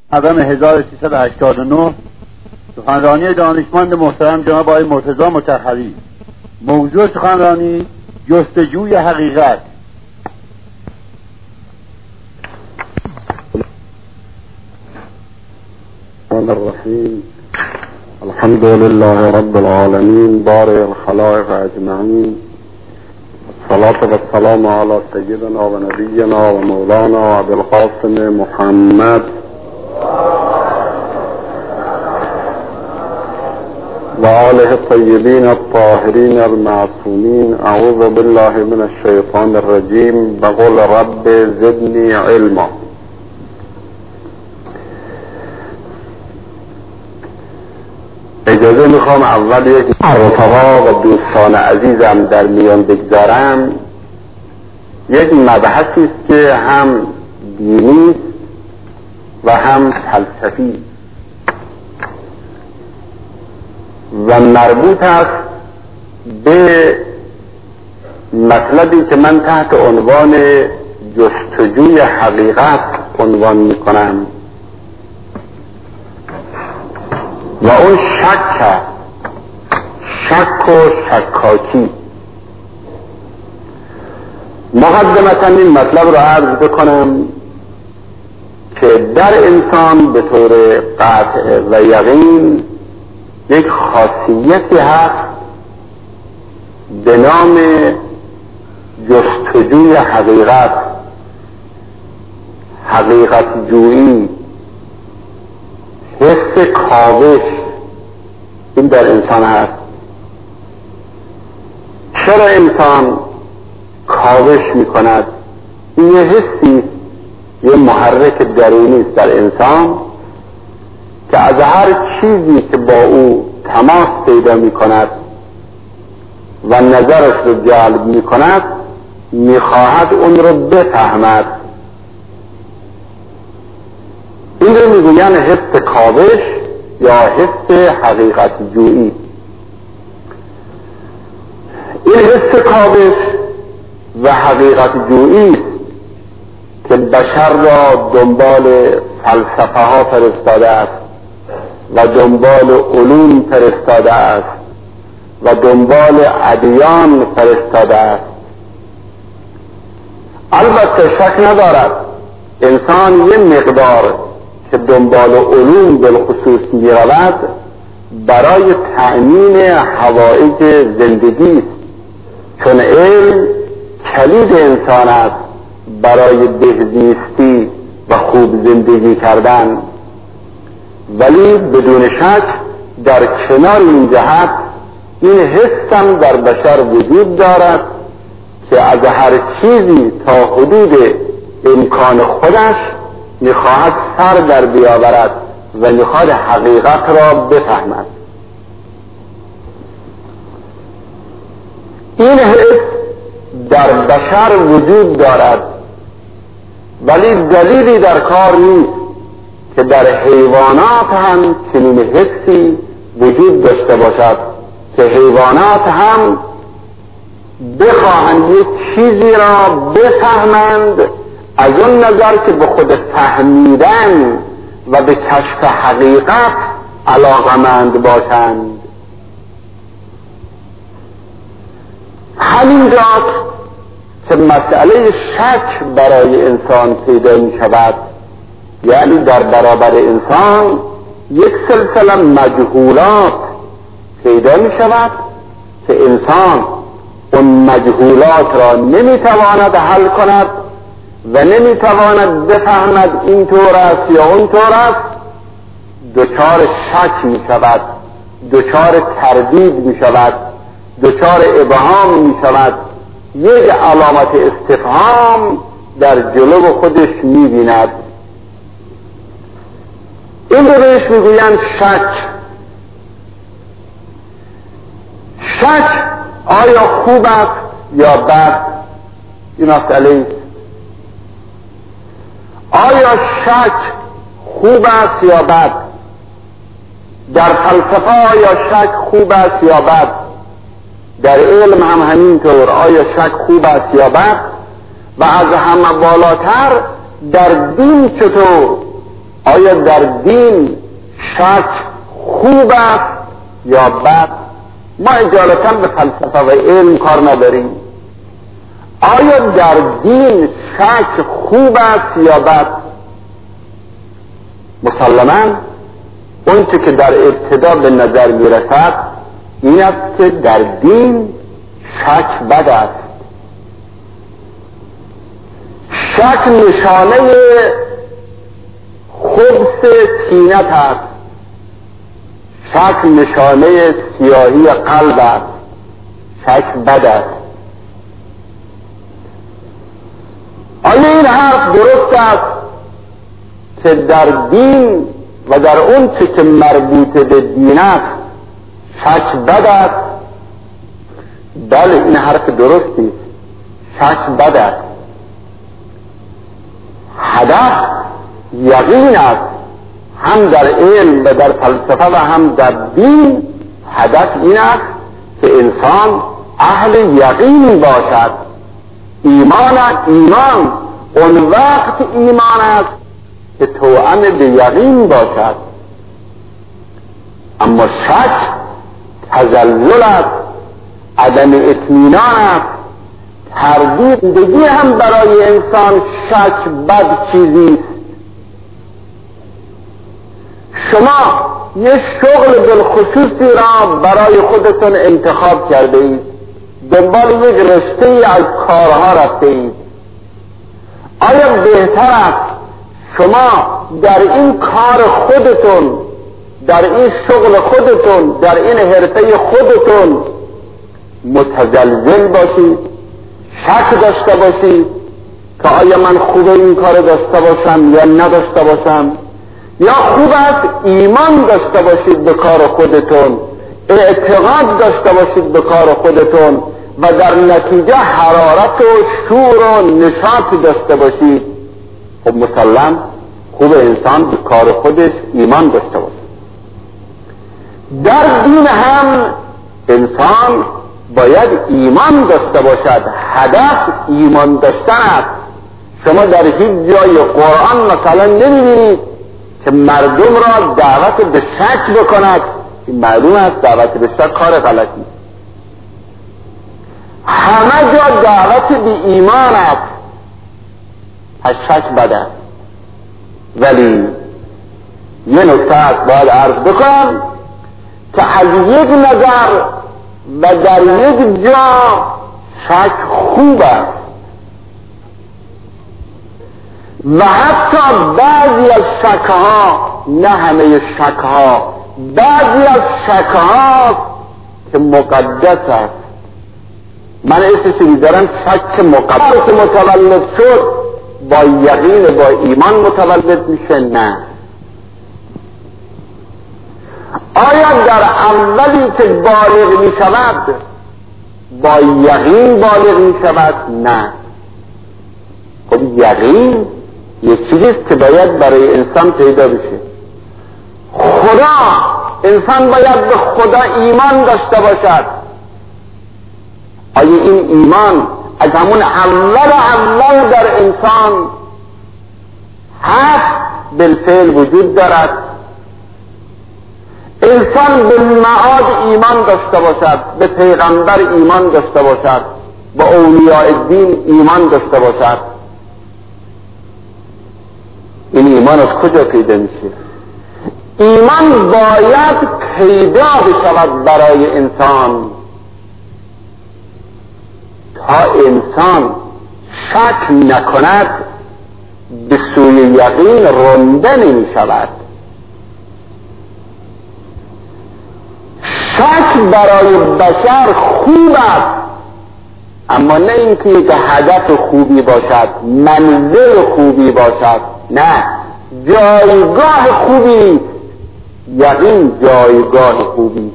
محرم 1389 سخنرانی دانشمند محترم جناب آقای مرتضی مطهری. موضوع سخنرانی جستجوی حقیقت. الرحمن الرحیم. الحمد لله رب العالمین بارئ الخلائق اجمعین. الصلاة والسلام علی سیدنا و نبینا و مولانا ابی القاسم محمد و آله الطیبین الطاهرین المعصومین. اعوذ بالله من الشیطان الرجیم. بقول رب زدنی علما. اجازه میخوام اول یک رفقا و دوستان عزیزم در میان بگذارم. یک مبحثی است که هم دینی و هم فلسفی و مربوط است به مطلبی که من تحت عنوان جستجوی حقیقت عنوان میکنم و اون شک و شکاکی. مقدمتا این مطلب رو عرض بکنم که در انسان به طور قطع و یقین یک خاصیتی هست به نام جستجوی حقیقت جویی، حس کاوش. این در انسان هست. چرا انسان کاوش می کند؟ این یه حسی، یه محرک درونی است در انسان که از هر چیزی که با او تماس پیدا می کند و نظرش رو جلب می کند می خواهد اون رو بفهمد. این رو می گوین حس کاوش یا حس حقیقت جویی. این حس کاوش و حقیقت جویی که بشر را دنبال فلسفه ها فرستاده است و دنبال علوم فرستاده است و دنبال ادیان فرستاده است. البته شک ندارد انسان یه مقدار که دنبال علوم بالخصوص می رود برای تأمین حوائج زندگی است، چون علم کلید انسان است برای بهزیستی و خوب زندگی کردن. ولی بدون شک در کنار این جهت این حسم در بشر وجود دارد که از هر چیزی تا حدود امکان خودش میخواهد سر در بیاورد و میخواهد حقیقت را بفهمد. این حس در بشر وجود دارد، ولی دلیلی در کار نیست که در حیوانات هم چنین حسی وجود داشته باشد که حیوانات هم بخواهند یک چیزی را بفهمند از اون نظر که به خود فهمیدن و به کشف حقیقت علاقمند باشند. همینجاست که مسئله شک برای انسان پیدا می شود. یعنی در برابر انسان یک سلسله مجهولات پیدا می شود که انسان اون مجهولات را نمی تواند حل کند و نمی تواند بفهمد این طور است یا اون طور است. دچار شک می شود، دچار تردید می شود، دچار ابهام می شود. یک علامت استفهام در جلو خودش می بیند. این رو بهش می گویند شک آیا خوب است یا بد؟ این مسئله است. آیا شک خوب است یا بد؟ در فلسفه آیا شک خوب است یا بد؟ در علم هم همینطور. آیا شک خوب است یا بد؟ و از همه بالاتر در دین چطور؟ آیا در دین شک خوب است یا بد؟ ما اجالتا به فلسفه و علم کار نداریم. آیا در دین شک خوب است یا بد؟ مسلماً اون چه که در ابتدا به نظر می رسد این است که در دین شک بد است. شک نشانه خبث طینت است. شک نشانه سیاهی قلب است. شک بد است. آیا این حرف درست است که در دین و در اون چه که مربوط به دین است شک بد است؟ بله، این حرف درستی است. شک بد است. هدف یقین است. هم در علم و در فلسفه و هم در دین هدف این است که انسان اهل یقین باشد. ایمان اون وقت ایمان است که توأم به یقین باشد. اما شک تزلزل است، عدم اطمینان است، تردیدگی هم برای انسان شک بد چیزی است. شما یه شغل بالخصوصی را برای خودتون انتخاب کرده اید، دنبال یک رشته ای از کارها رفته اید. آیا بهتر است شما در این کار خودتون، در این شغل خودتون، در این حرفه خودتون متزلزل باشید، شک داشته باشید که آیا من خوبه این کار داشته باشم یا نداشته باشم، یا خوب است ایمان داشته باشید به کار خودتون، اعتقاد داشته باشید به کار خودتون و در نتیجه حرارت و شور و نشاط داشته باشید؟ خب مسلم خوب انسان به کار خودش ایمان داشته باشد. در دین هم انسان باید ایمان داشته باشد. هدف ایمان داشتن است. شما در هیچ جای قرآن مثلا نمی‌بینید که مردم را دعوت به شک بکند. این معلوم است دعوت به شک کار غلطی. همه جا دعوت به ایمان است. پس شک بد است. ولی یه نکته است باید عرض بکنم که از یک نظر و در یک جا شک خوب است و حتی بعضی از شکها، نه همه شکها، بعضی از شکها که مقدس است. من اسمش میذارم شک مقدس که متولد شد با یقین با ایمان متولد میشه. نه، آیا در اولی که بالغ میشود با یقین بالغ میشود؟ نه. خب یقین یک چیزیست که باید برای انسان پیدا بشه. خدا، انسان باید به خدا ایمان داشته باشد. آیا این ایمان از همون اول در انسان هست؟ بالفعل وجود دارد. انسان به معاد ایمان داشته باشد، به پیغمبر ایمان داشته باشد، به اولیاء الدین ایمان داشته باشد. این ایمان از کجا پیدا میشه؟ ایمان باید پیدا بشود برای انسان تا انسان شک نکند، به سوی یقین رانده نمی شود. شک برای بشر خوب است، اما نه اینکه یک هدف خوبی باشد، منزل خوبی باشد. نه، جایگاه خوبی. یقین جایگاه خوبی.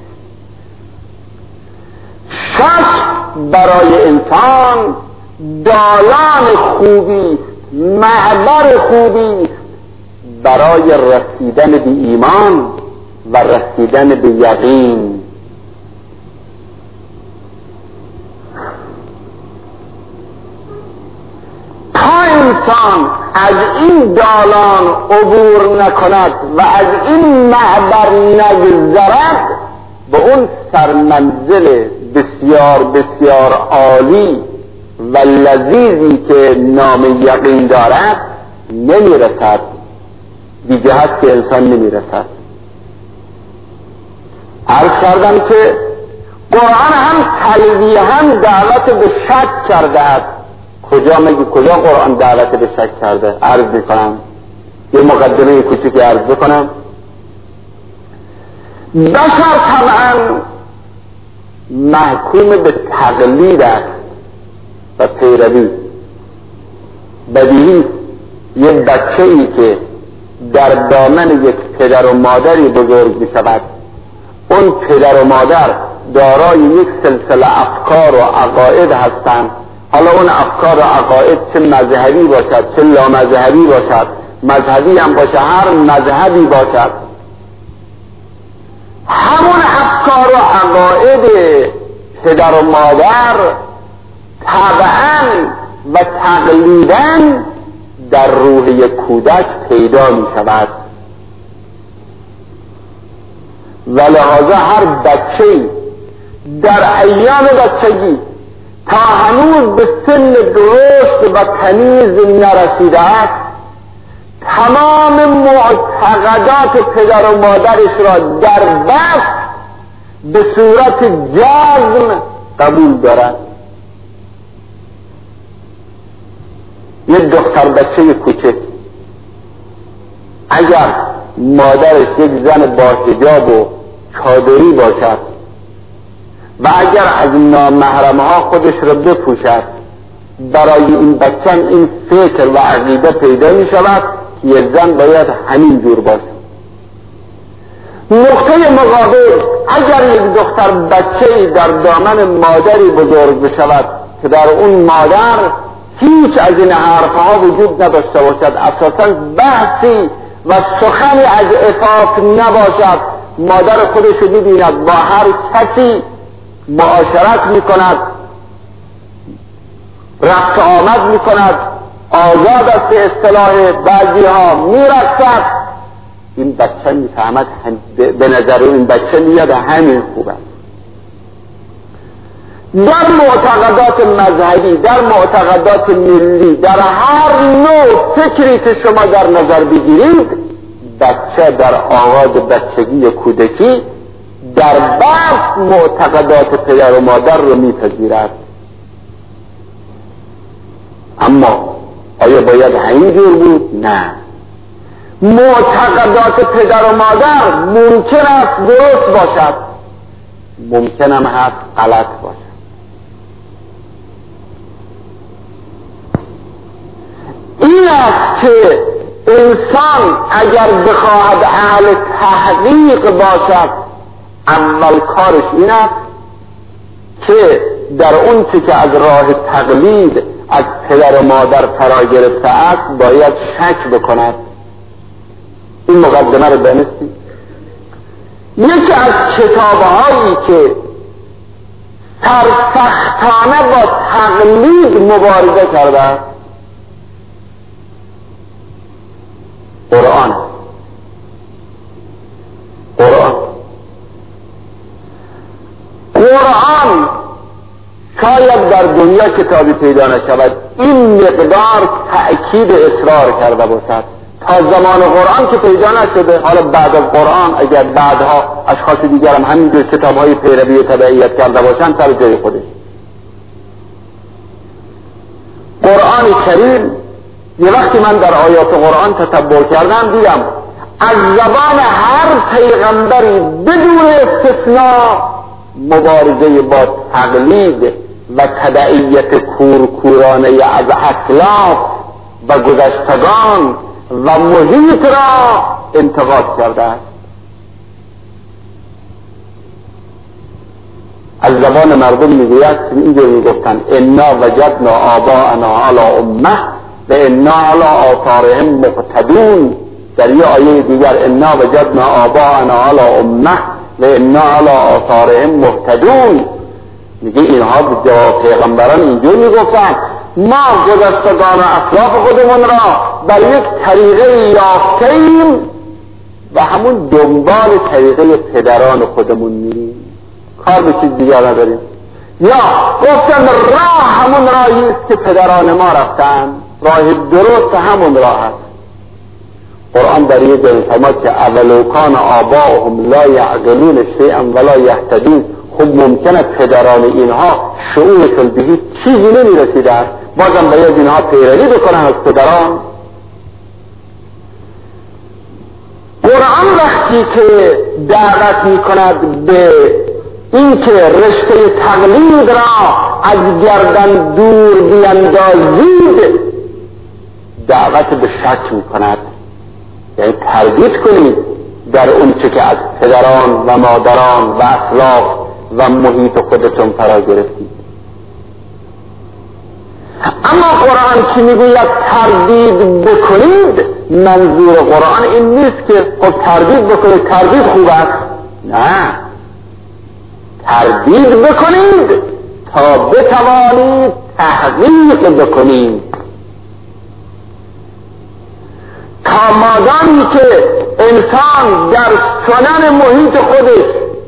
شک برای انسان دالان خوبی، معبر خوبی برای رسیدن به ایمان و رسیدن به یقین. تا انسان از این دالان عبور نکند و از این معبر نگذرد، به اون سرمنزل بسیار بسیار عالی و لذیذی که نام یقین دارد نمیرسد. دیگه هست که انسان نمیرسد. عرض کردم که قرآن هم تلویح هم دعوت به شک کرده است. کجا قرآن دعوت به شک کرده؟ عرض میکنم، یه مقدمه کوچیکی عرض بکنم. بشر طبعا محکوم به تقلید است و پیروی. بدیهی یه بچه‌ای که در دامن یک پدر و مادری بزرگ می شود، اون پدر و مادر دارای یک سلسله افکار و عقاید هستند. حالا اون افکار و عقاید چه مذهبی باشد چه لامذهبی باشد، مذهبی هم باشه هر مذهبی باشد، همون افکار و عقاید پدر و مادر طبعاً و تقلیداً در روح یک کودک پیدا می شود و لحاظا هر بچه‌ای در ایام بچگی تا هنوز به سن درشت و تمیز نرسیده است، تمام معتقدات پدر و مادرش را در بست به صورت جزم قبول دارد. یه دختر بچه کوچک اگر مادرش یک زن با حجاب و چادری باشد و اگر از نامحرمها خودش را بپوشد، برای این بچه این فکر و عقیده پیدا می شود که یک زن باید همین جور باشد. نقطه مقابل اگر یک دختر بچه‌ای در دامن مادری بزرگ بشود که در اون مادر هیچ از این حرفها وجود نداشته باشد، اساساً بحثی و سخنی از عفاف نباشد، مادر خودش رو می‌بیند با هر کسی معاشرت می‌کند، رفت آمد می‌کند، آزاد است به اصطلاح بعضی‌ها، می‌رقصد، این بچه می‌فهمد به نظر این بچه میاد همین خوب است. در معتقدات مذهبی، در معتقدات ملی، در هر نوع فکری که شما در نظر بگیرید، بچه در آغاز بچگی کودکی در بحث معتقدات پدر و مادر رو میپذیرد. اما آیا باید همینجور بود؟ نه. معتقدات پدر و مادر ممکن است درست باشد، ممکن هم هست غلط باشد. این است که انسان اگر بخواهد اهل تحقیق باشد، اول کارش این است که در اون چی که از راه تقلید از پدر و مادر فرا گرفته است باید شک بکند. این مقدمه رو دانستی؟ یکی از کتابهایی که سرسختانه با تقلید مبارزه کرده است قرآن شاید در دنیا کتابی پیدا نشود این مقدار تأکید اصرار کرده باشد. تا زمان قرآن که پیدا نشده، حالا بعد از قرآن اگر بعدها اشخاص دیگر هم همینجور کتاب‌های پیروی و تبعیت کرده باشند سر جای خودش. قرآن کریم یه وقتی من در آیات قرآن تتبع کردم دیدم از زبان هر پیغمبری بدون استثناء مبارزه با تقلید و تبعیت کورکورانه از اسلاف و گذشتگان و محیط را انتقاد کرده است. از زبان مردم میگوید اینجور میگفتن انا وجدنا آباءنا علی امه و انا علی آثارهم مقتدون. در یه آیه دیگر انا وجدنا آباءنا علی امه و انا علی آثارهم مهتدون. میگه اینها جواب پیغمبران اینجور میگفتن ما گذشتگان و اسلاف خودمون را بر یک طریقه یافته‌ایم و همون دنبال طریقه پدران خودمون میریم، کار به چیز دیگر نداریم. یا گفتن راه همون راهی است که پدران ما رفتن، راه درست همون راه است. قرآن در یه جای فرمود که اولو کان آباؤهم لا یعقلون شیئا ولا یهتدون. خب ممکنه پدران اینها شعورشون به هیچ چیزی نمیرسیده است، بازم باید اینها پیروی بکنن از پدران. قرآن وقتی که دعوت میکند به اینکه رشته تقلید را از گردن دور بیندازید، دعوت به شک میکند، یعنی تردید کنید در اون چه که از پدران و مادران و اسلاف و محیط خودتون فرا گرفتید. اما قرآن که میگوید تردید بکنید، منظور قرآن این نیست که خب تردید بکنید، تردید خوب است. نه، تردید بکنید تا بتوانید تحقیق بکنید. تا مادامی که انسان در سنن محیط خودش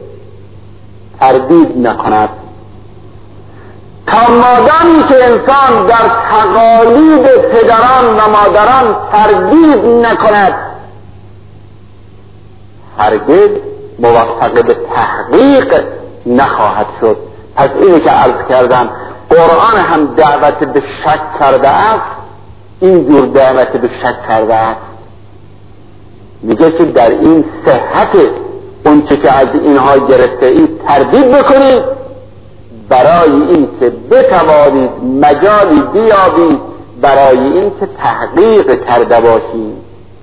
تردید نکند، تا مادامی که انسان در تقالید پدران و مادران تردید نکند، هرگز موفق به تحقیق نخواهد شد. پس اینی که عرض کردم قرآن هم دعوت به شک کرده است، این جور دعوت به شک کرده است. میگه که در این صحت اون چه که از اینها گرفته اید تردید بکنید، برای این که بتوانید مجالی بیابید برای این که تحقیق کرده باشید.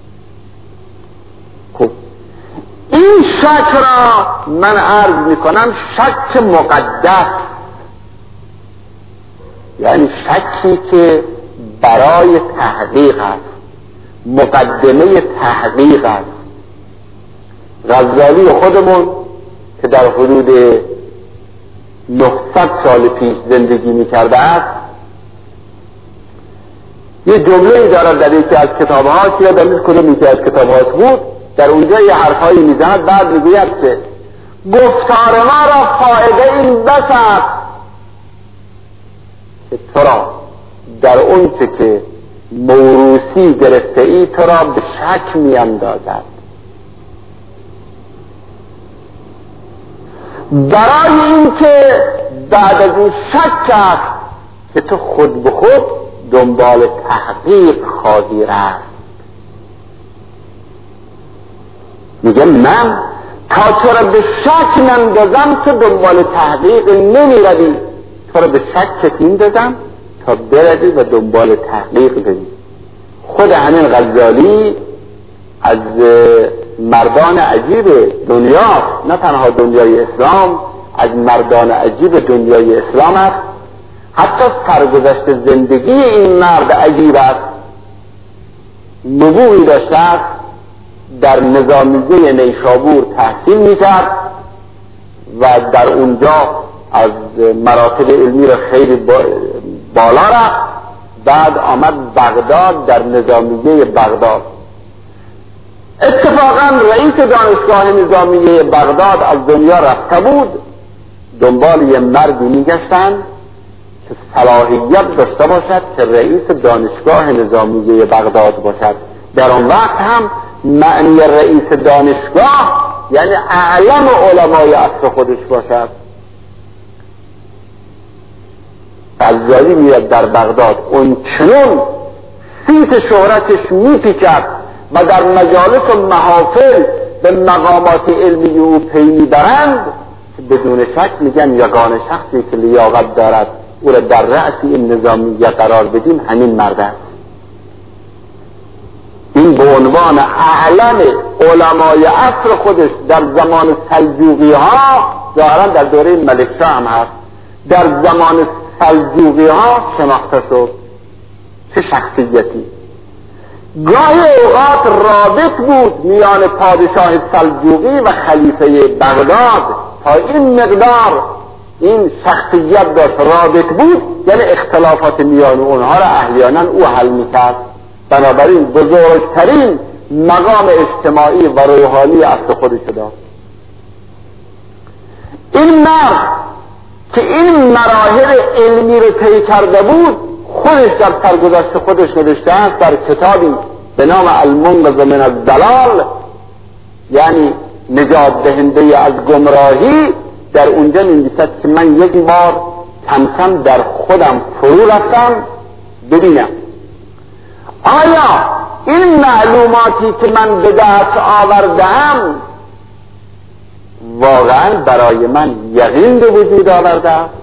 خب این شک را من عرض میکنم شک مقدس، یعنی شکی که برای تحقیق است، مقدمه تحقیق است. غزالی خودمون که در حدود 900 سال پیش زندگی میکرده است، یه جمله دارد در یکی از کتابهاش، یا در کدوم یکی از کتابهاش بود، در اونجا یه حرفهایی میزند، بعد میگوید که گفتار ما را فایده این بس است که تو را در اون چه که موروثی گرفته ای تو را به شک میاندازد. برای این که بعد از این شک است که تو خود به خود دنبال تحقیق خواهی رفت. میگه من تا تو را به شک نندازم تو دنبال تحقیق نمی روی، تو را به شک میندازم تا بروی و دنبال تحقیق بری. خود همین غزالی از مردان عجیب دنیا، نه تنها دنیای اسلام، از مردان عجیب دنیای اسلام است. حتی سرگذشت زندگی این مرد عجیب است. نبوغی داشته است، در نظامیه نیشابور تحصیل میکرد و در اونجا از مراتب علمی را خیلی بالا رفت. بعد آمد بغداد، در نظامیه بغداد. اتفاقا رئیس دانشگاه نظامیه بغداد از دنیا رفته بود، دنبال یه مردی میگشتن که صلاحیت داشته باشد که رئیس دانشگاه نظامیه بغداد باشد. در اون وقت هم معنی رئیس دانشگاه یعنی اعلم علمای عصر خودش باشد. غزالی میاد در بغداد، اون چنون سیت شهرتش میپیچد و در مجالس و محافل به مقامات علمی او پی میبرند که بدون شک میگن یگانه شخصی که لیاقت دارد او را در رأس این نظامیه قرار بدیم همین مرد است. این به عنوان اعلم علمای عصر خودش در زمان سلجوقی ها، ظاهرا در دوره ملکشاه هم هست، در زمان سلجوقی ها شناخته شد. چه شخصیتی! گاهی اوقات رابط بود میان پادشاه سلجوقی و خلیفه بغداد، تا این مقدار این شخصیت داشت، رابط بود، یعنی اختلافات میان اونها را احیانا او حل میکرد. بنابراین بزرگترین مقام اجتماعی و روحانی اصل خودش داشت. این مرد که این مراحل علمی رو طی کرده بود خودش در سرگذشت خودش نوشته است در کتابی به نام المنقذ من الضلال، یعنی نجات دهنده از گمراهی. در اونجا می‌نویسد که من یک بار کم کم در خودم فرو رفتم ببینم آیا این معلوماتی که من به دست آوردم واقعا برای من یقین به وجود آورده است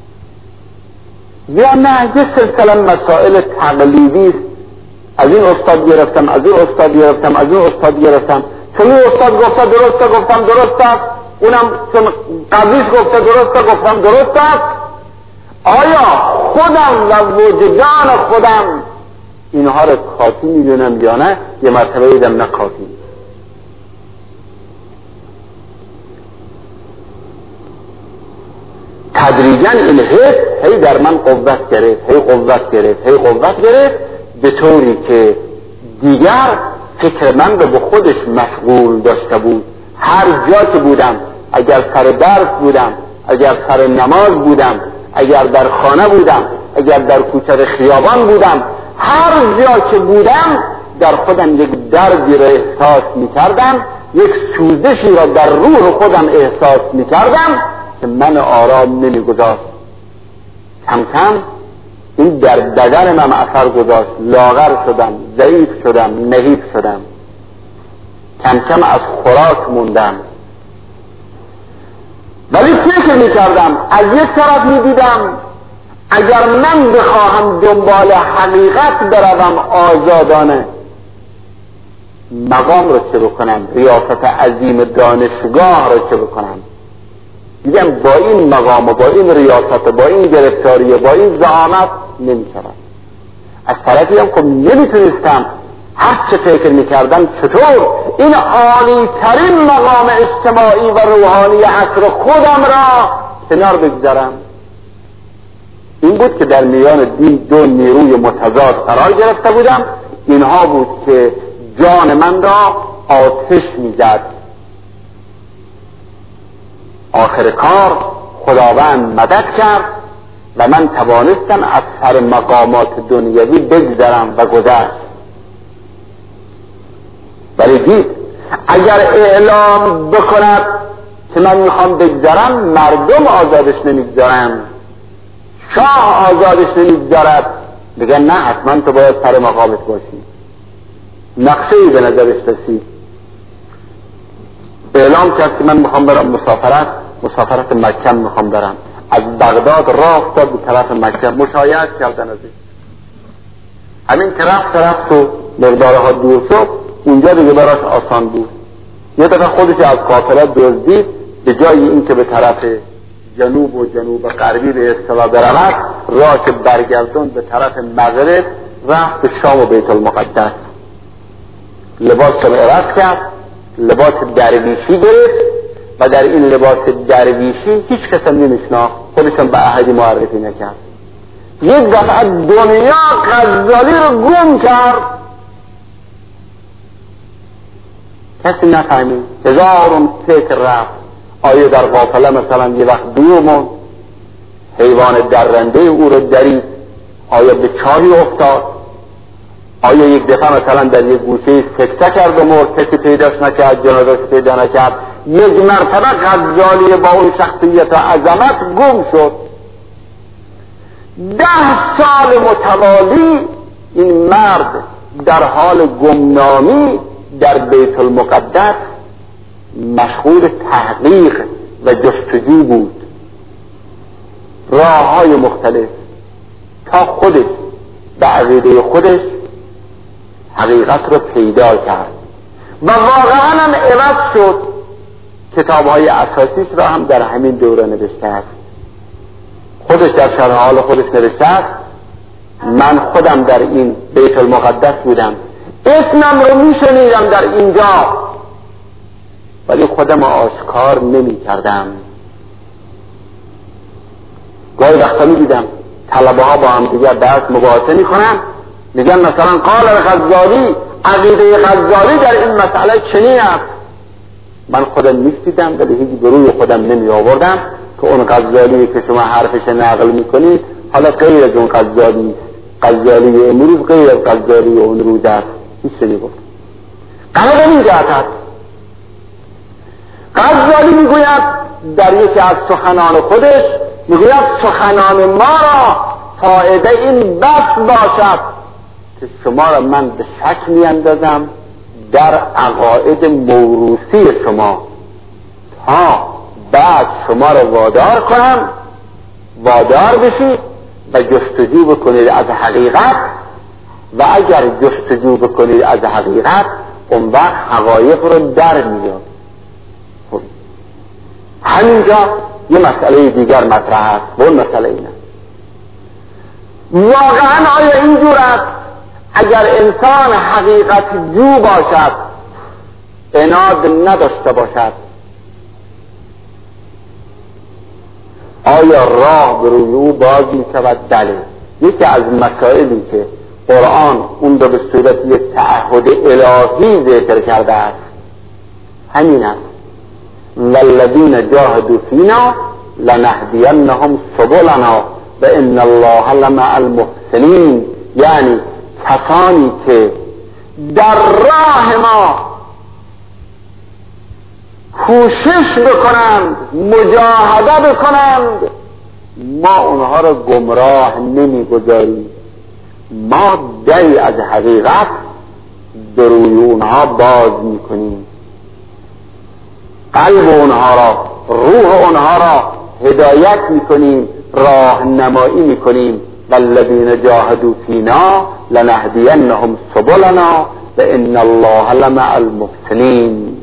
یا نه یه سلسله مسائل تقلیدی است. از این استاد گرفتم، از این استاد گرفتم، از این استاد گرفتم، چون این استاد گفته درسته گفتم درست است، اونم چون قبلیش گفته درسته گفتم درست است. آیا خودم و وجدان خودم اینها رو کافی میدونم یا نه؟ یه مرتبه دیدم نه کافی. تدریجا این حس هی در من قوت گرفت، هی قوت گرفت، هی قوت گرفت، به طوری که دیگر فکر من رو به خودش مشغول داشته بود. هر جا که بودم، اگر سر درس بودم، اگر سر نماز بودم، اگر در خانه بودم، اگر در کوچه خیابان بودم، هر جا که بودم در خودم یک دردی را احساس می‌کردم، یک سوزشی را در روح خودم احساس می‌کردم که من آرام نمی‌گذاشت. کم کم این در بدن من اثر گذاشت، لاغر شدم، ضعیف شدم، نحیف شدم، کم کم از خوراک موندم. ولی فکر می‌کردم، از یک طرف می‌دیدم اگر من بخواهم دنبال حقیقت بروم آزادانه، مقام رو چه بکنم، ریاست عظیم دانشگاه رو چه بکنم، دیدم با این مقام و با این ریاست و با این گرفتاری و با این زعامت نمی‌شود. از طرفی هم خب نمیتونستم هر چه فکر میکردم چطور این عالی ترین مقام اجتماعی و روحانی عصر خودم را کنار بگذارم. این بود که در میان دو نیروی متضاد قرار گرفته بودم. اینها بود که جان من را آتش میزد. آخر کار خداوند مدد کرد و من توانستم از سر مقامات دنیوی بگذرم و گذشت. ولی دید اگر اعلام بکند که من میخوام بگذرم، مردم آزادش نمیگذارن، شاه آزادش نمیگذارد، بگن نه حتما تو باید سر مقامت باشی. نقشه‌ای به نظرش رسید، اعلام کرد که من میخوام برم مسافرت مکه میخوام برم. از بغداد راه افتاد به طرف مکه، مشایعت کردن ازش. همین که رفت و مقدارها دور شد، اونجا دیگه براش آسان بود. یه دفعه خودش از قافله دزدید، به جای این که به طرف جنوب و جنوب غربی به اصطلاح برود، راه که برگردون به طرف مغرب رفت به شام و بیت المقدس. لباس رو عوض کرد، لباس درویشی گرفت و در این لباس درویشی هیچ کس هم نمیشناخت، خودشم به احدی معرفی نکرد. یک دفعه دنیا غزالی رو گم کرد، کسی نفهمید. هزارون فکر رفت. آیا در قافله مثلا یه وقت بیومون حیوان درنده او رو درید؟ آیا به چاهی افتاد؟ آیا یک دفعه مثلا در یک گوشه سکته کرد و مرد، کسی پیداش نکرد، جنازه‌اش پیدا نکرد؟ یک مرتبه غزالی با اون شخصیت و عظمت گم شد. 10 سال متوالی این مرد در حال گمنامی در بیت المقدس مشغول تحقیق و جستجو بود، راه‌های مختلف، تا خودش به عقیده خودش حقیقت رو پیدا کرد و واقعا هم عوض شد. کتاب‌های اساسیش را هم در همین دوره نوشته است. خودش در شرح حال خودش نوشته است من خودم در این بیت المقدس بودم، اسمم رو میشنیدم در اینجا، ولی خودم آشکار نمی کردم. گاهی وقتا می دیدم طلبه ها با هم دیگر درس مباحثه می کنن، میگن مثلا قال الغزالی، عقیده غزالی در این مسئله چنین است. من خودم می‌دیدم ولی هیچ به روی خودم نمی آوردم که اون غزالی که شما حرفش نقل میکنید حالا غیر از اون غزالی امروز غیر از غزالی اون روز است. هیچ چیزی گفت. قرار این جهت است. غزالی میگوید در یکی از سخنان خودش، میگوید سخنان ما را فایده این بس باشد که شما را من به شک میاندازم در عقاید موروثی شما تا بعد شما را وادار بشید و جستجو بکنید از حقیقت، و اگر جستجو بکنید از حقیقت اون وقت حقایق رو در میاد. همینجا یه مسئله دیگر مطرح است و اون مسئله اینه واقعا آیا اینجور است اگر انسان حقیقت جو باشد، عناد نداشته باشد، آیا راه به روی او باز می شود؟ بله. یکی از مسائلی که قرآن اون رو به صورت یک تعهد الهی ذکر کرده است همین است: والذین جاهدوا فینا لنهدینهم سبلنا و ان الله لمع المحسنین. یعنی کسانی که در راه ما کوشش بکنند، مجاهده بکنند، ما اونها را گمراه نمیگذاریم. ما دری از حقیقت به روی اونها باز میکنیم، قلب اونها را، روح اونها را هدایت میکنیم، راهنمایی میکنیم. والذین جاهدوا فینا لنهدینهم سبلنا و ان الله لمع المحسنین.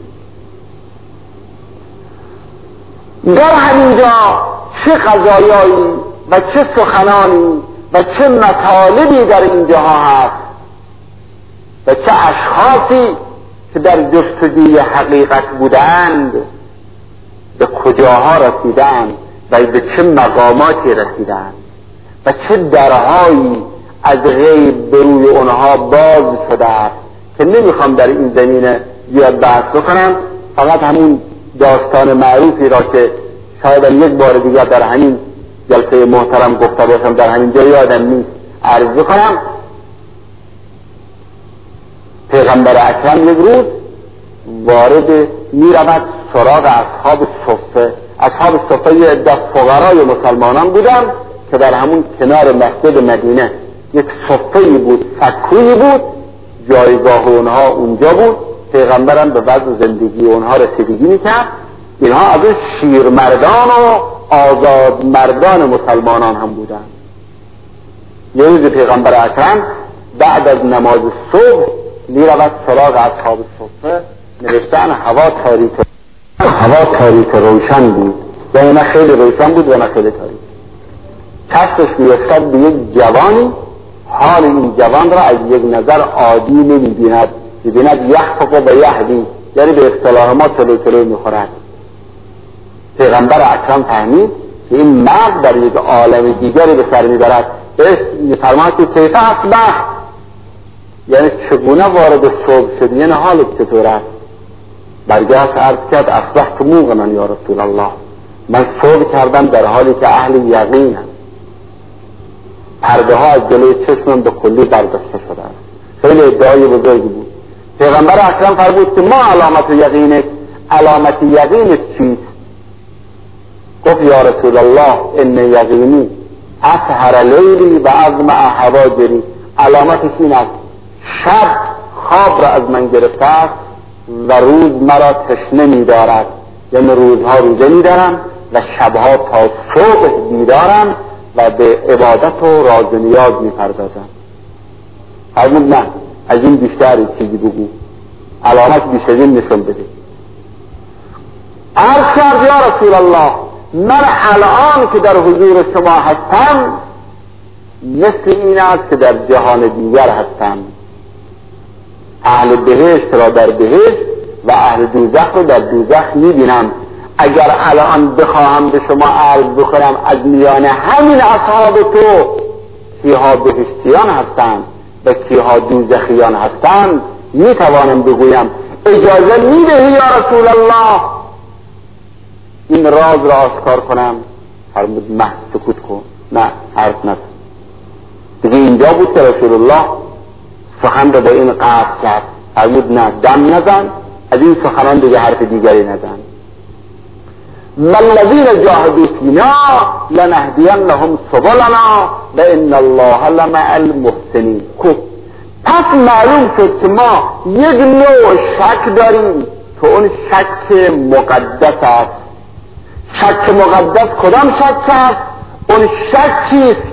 در همینجا چه قضایایی و چه سخنانی و چه مطالبی در اینجاها هست و چه اشخاصی که در جستجوی حقیقت بودند به کجاها رسیدند و به چه مقاماتی رسیدند و چه درهایی از غیب به روی اونها باز شده است که نمیخوام در این زمینه زیاد بحث بکنم. فقط همون داستان معروفی را که شاید یک بار دیگر در همین جلسه محترم گفته باشم، در همین جا یادم نیست، عرض بکنم. پیغمبر اکرم یک روز وارد میرود سراغ اصحاب صفه. اصحاب صفه یه عده فقرای مسلمانان بودن که در همون کنار مسجد مدینه یک صفه‌ای بود، سکویی بود، جایگاه اونها اونجا بود. پیغمبرم به وضع زندگی اونها رسیدگی میکرد. اینها از اون شیرمردان و آزاد مردان مسلمانان هم بودن. یه روز پیغمبر اکرم بعد از نماز صبح میرود سراغ اصحاب صفه. نوشتن هوا تاریک روشن بود، یعنی نه خیلی روشن بود و نه خیلی تاریک. چشمش میافتد به یک جوانی، حال این جوان را از یک نظر عادی نمیبیند، میبیند یخفق به یهدی، یعنی به اصطلاح ما تلو میخورد. پیغمبر اکرم فهمید که این مرد در یک عالم دیگری به سر میبرد. میفرماید که کیف اصبح، یعنی چگونه وارد صبح شد، یعنی حالت چطور است؟ برگشت عرض کرد اصبحت موقنا یا رسول الله، من صبح کردم در حالی که اهل یقینم، پرده ها از جلوی چشمم به کلی برداشته شده است. خیلی ادعای بزرگی بود. پیغمبر اکرم فرمود که ما علامت یقینت چیست؟ گفت یا رسول الله ان یقینی اسهر لیلی و ازمع حواجری. علامتش این است شب خواب را از من گرفته است و روز مرا تشنه می‌دارد، یعنی روزها روزه می‌دارم و شبها تا صبح بیدارم و به عبادت و راز و نیاز می‌پردازم. فرمود نه، از این بیشتر چیزی بگو، علامت بیش از این نشون بده. عرض کرد یا رسول الله من الان که در حضور شما هستم مثل این است که در جهان دیگر هستم. اهل بهشت را در بهشت و اهل دوزخ را در دوزخ میبینم. اگر الان بخواهم به شما عرض بکنم از میان همین اصحاب تو کیها بهشتیان هستند و کیها دوزخیان هستند میتوانم بگویم اجازه میدهی یا رسول الله این راز را آشکار کنم؟ فرمود محض سکوت کن، نه حرف نزن. دیگه اینجا بود که رسول الله سخن را به این قطع کرد، فرمود نه دم نزن، از این سخنان دیگه حرف دیگری نزن. والذین جاهدوا فینا لنهدینهم سبلنا و ان الله لمع المحسنین. پس معلوم شد که ما یک نوع شک داریم که اون شک مقدس است. شک مقدس کدام شک است؟ اون شکی است